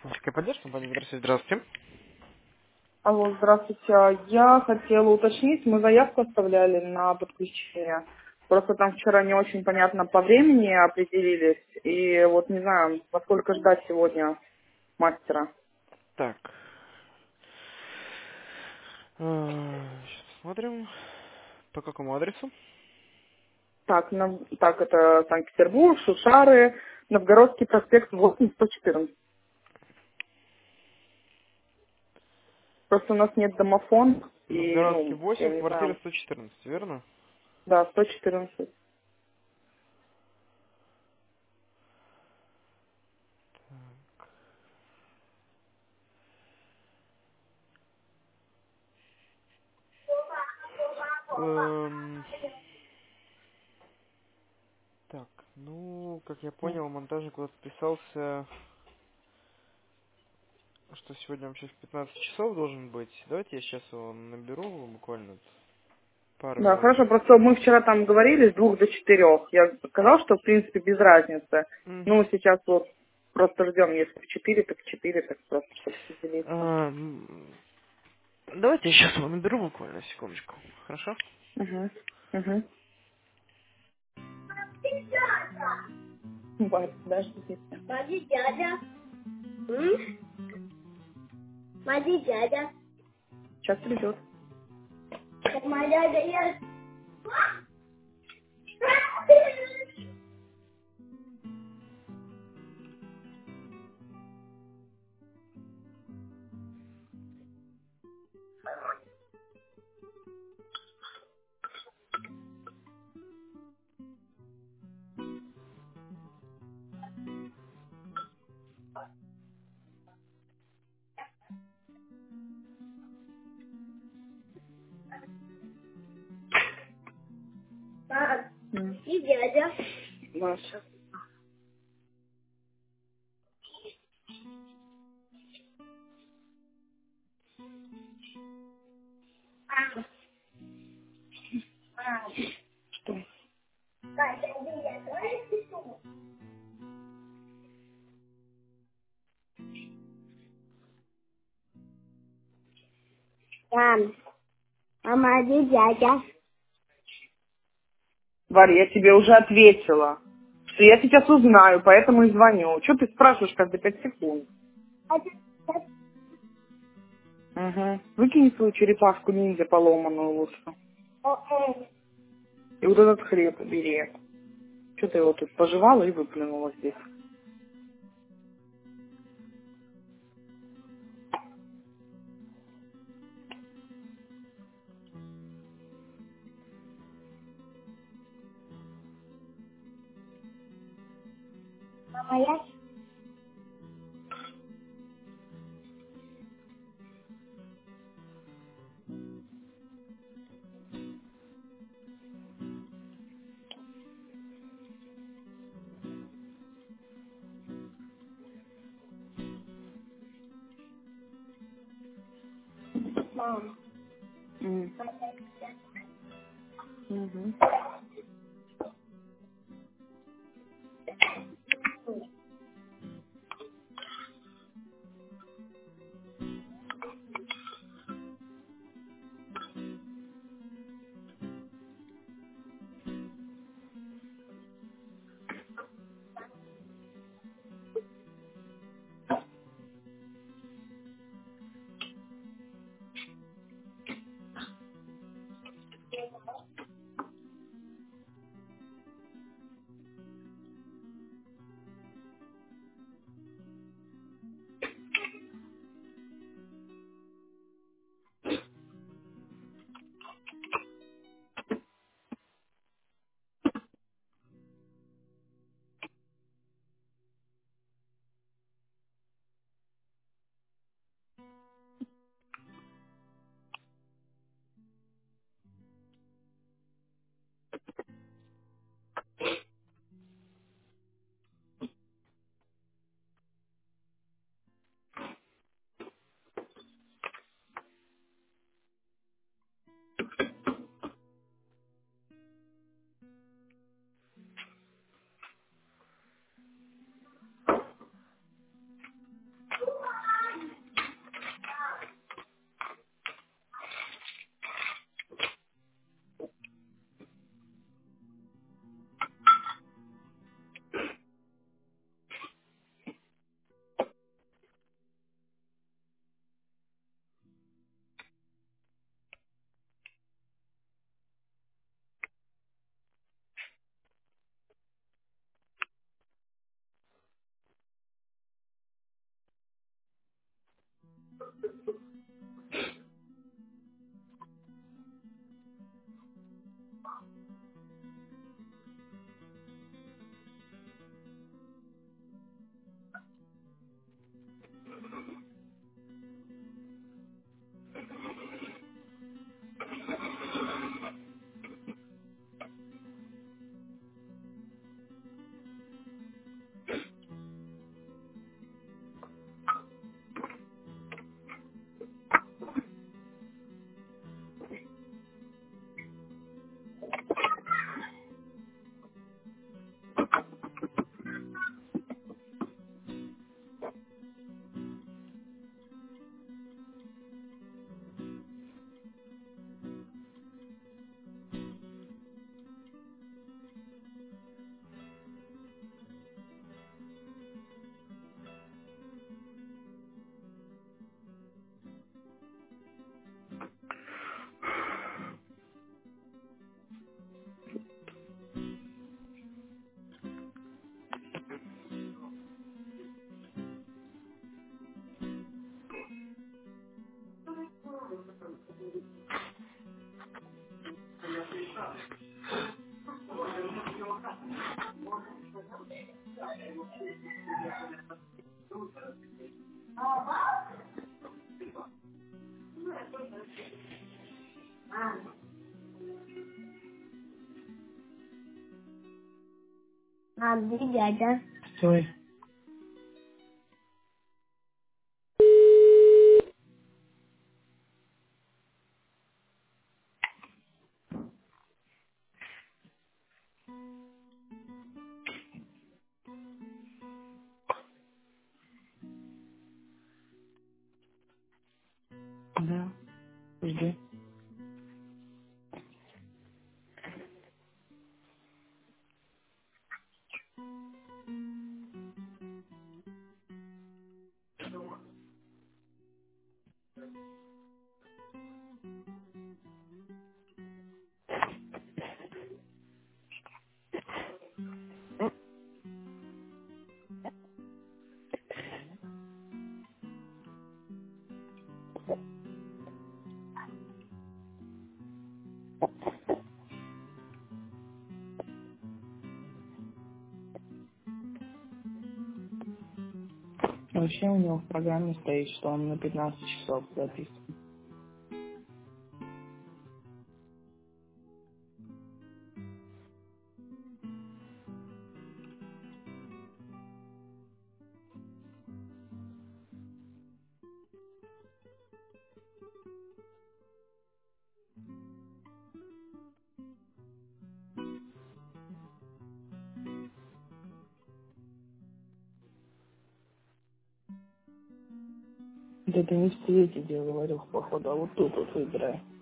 Техническая поддержка, компания «Здравствуйте». Здравствуйте. Алло, здравствуйте. Я хотела уточнить, мы заявку оставляли на подключение. Просто там вчера не очень понятно по времени определились. И вот не знаю, во сколько ждать сегодня мастера. Так. Сейчас посмотрим. По какому адресу? Так, так, это Санкт-Петербург, Шушары, Новгородский проспект 8-114. Просто у нас нет домофона, и, Новгородский я 8, не квартира знаю, 114, верно? да, 114. Эм, так, ну, как я понял, монтажник куда-то вписался, что сегодня вообще в 15 часов должен быть. Давайте я сейчас его наберу буквально пару Да, минут. хорошо, просто мы вчера там говорили с 2 до 4. Я сказал, что в принципе без разницы. Мгм. Ну, сейчас вот просто ждем, если в 4, так в 4, так просто чтобы определиться. Давайте я сейчас его наберу буквально, секундочку. Хорошо? Угу. Угу. Варя, подождите. Смотри, дядя. М? Смотри, дядя. Сейчас придет. Как моя дядя ест. Мам, М. и дядя. Маша. Что? Катя, иди, я давай пишу. Мам, мама, иди, дядя. Варя, я тебе уже ответила, что я сейчас узнаю, поэтому и звоню. Что ты спрашиваешь каждые 5 секунд? Угу. Выкини свою черепашку ниндзя поломанную лучше. И вот этот хлеб бери. Что ты его тут пожевала и выплюнула здесь? Мама, я... Мам. М. Мгм. Мам, где дядя? Стой. Да, жди. Вообще у него в программе стоит, что он на 15 часов записан. Да ты не в цвете, я говорил, походу, а вот тут вот выбирай.